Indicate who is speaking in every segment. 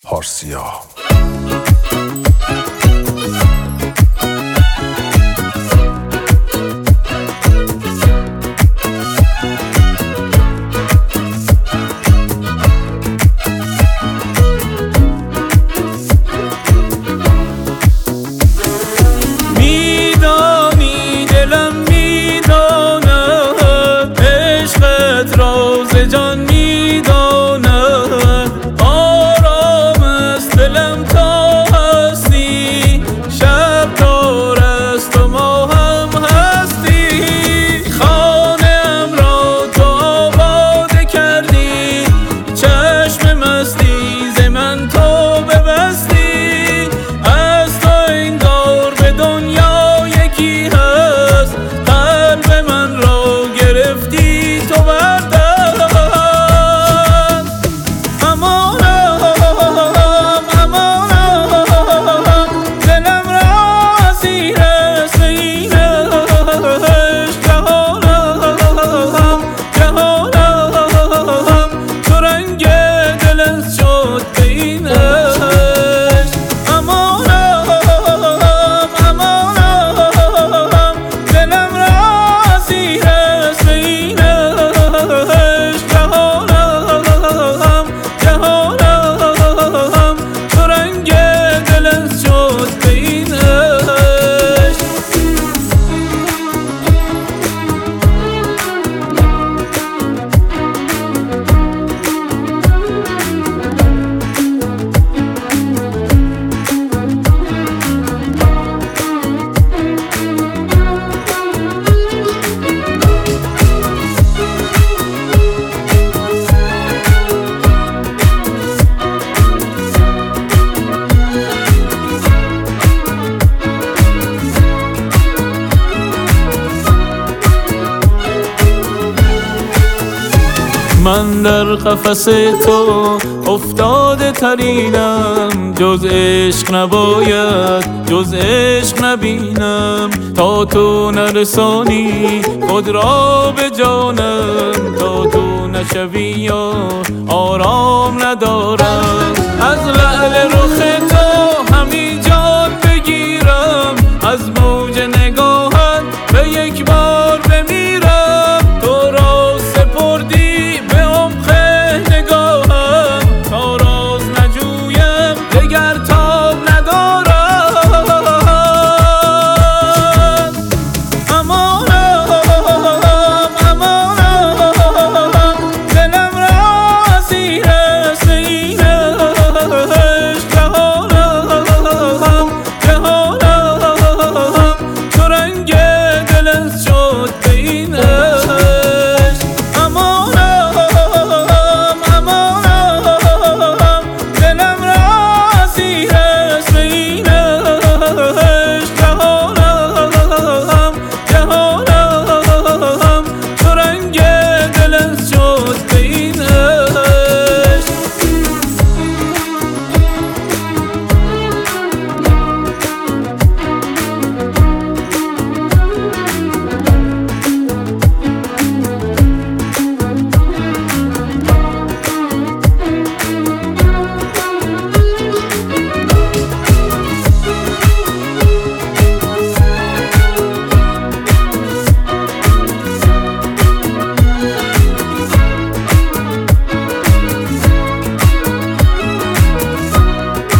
Speaker 1: پارسیا.
Speaker 2: میدانی دلم میداند عشقت راز جان میداند آرام است دلم تا هستی شب دار است و ما هم هستی خانه‌ام را تو آباده کردی چشم مستی ز من تو ببستی از تو انگار به دنیا یکی هست قلب من را گرفتی تو بردست امانم دلم را اسیر است این عشق جهانم تو رنگ دلت شد به این عشق امانم دلم را اسیر است به این عشق جهانم تو رنگ دلت شد به این عشق من در قفس تو افتاده ترینم جز عشق نباید جز عشق نبینم تا تو نرسانی خود را به جانم تا تو نشوی یا آرام ندارم از لعل رخ تو همی جان بگیرم از موج نگاهت به یک بار بمیرم تو را سپردی دگر تاب ندارم امانم دلم را اسیر است این عشق جهانم تو رنگ دلت شد به این عشق امانم دلم را اسیر است به این عشق جهانم تو رنگ دلت شد به این عشق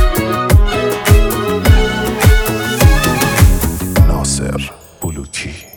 Speaker 1: ناصر بلوچی.